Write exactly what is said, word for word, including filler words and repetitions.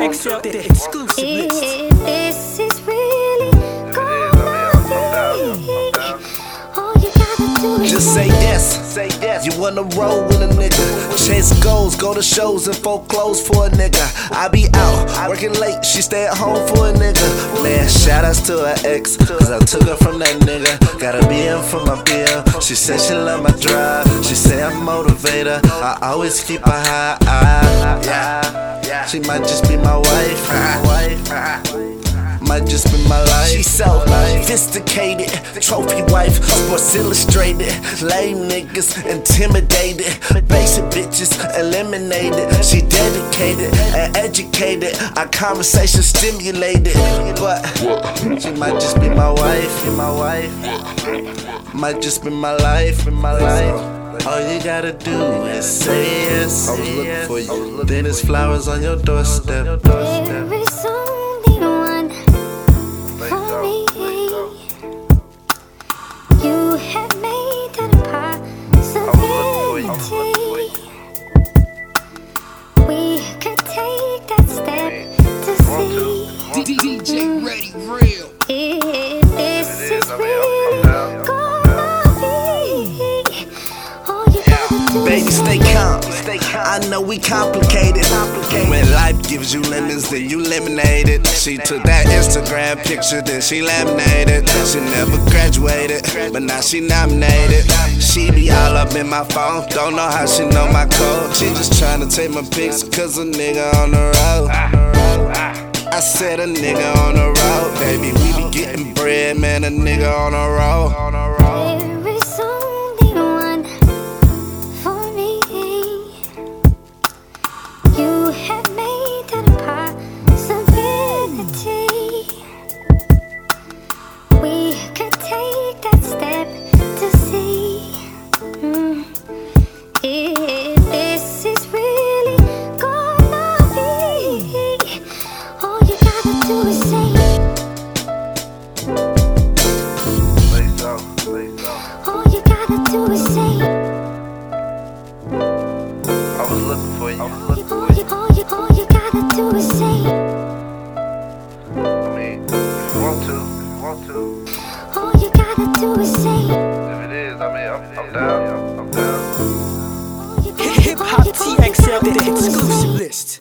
Accept the exclusive list. If this is really gonna be, all you gotta do is just say yes. Say yes. You wanna roll with a nigga, chase goals, go to shows and foreclose for a nigga. I be out working late, she stay at home for a nigga. Man, shout outs to her ex, cause I took her from that nigga. Gotta be in for my bill. She said she love my drive. She say I'm motivator. I always keep a high eye. Yeah, she might just be my wife. My wife. Might just be my life. She so sophisticated, trophy wife, Sports Illustrated. Lame niggas intimidated, basic bitches eliminated. She dedicated and educated, our conversation stimulated. But she might just be my wife, be my wife. Might just be my life, be my life. All you gotta do is say yes. I was looking for you. Then there's flowers on your doorstep. there is only one for me. You have made that a possibility. We could take that step to see D J Ready Real. if this is really gonna be. All you gotta do Baby, is stay calm. I know we complicated. When life gives you lemons, then you lemonade it. She took that Instagram picture, then she laminated. She never graduated, but now she nominated. She be all up in my phone, don't know how she know my code. She just tryna take my pics, cause a nigga on the road. I said a nigga on the road, baby, we be getting bread, man, a nigga on the road. there is only one for me. You have made that a possibility. We could take that step to see mm, if this is really gonna be. All you gotta do is say. All you gotta do is say. I was looking for you. All you, all you, all you gotta do is say. I mean, if you want to, if you want to. All you gotta do is say. If it is, I mean, I'm, I'm down. I'm down. All you, all you, Hip Hop all you T X L, gotta the do is say. exclusive list.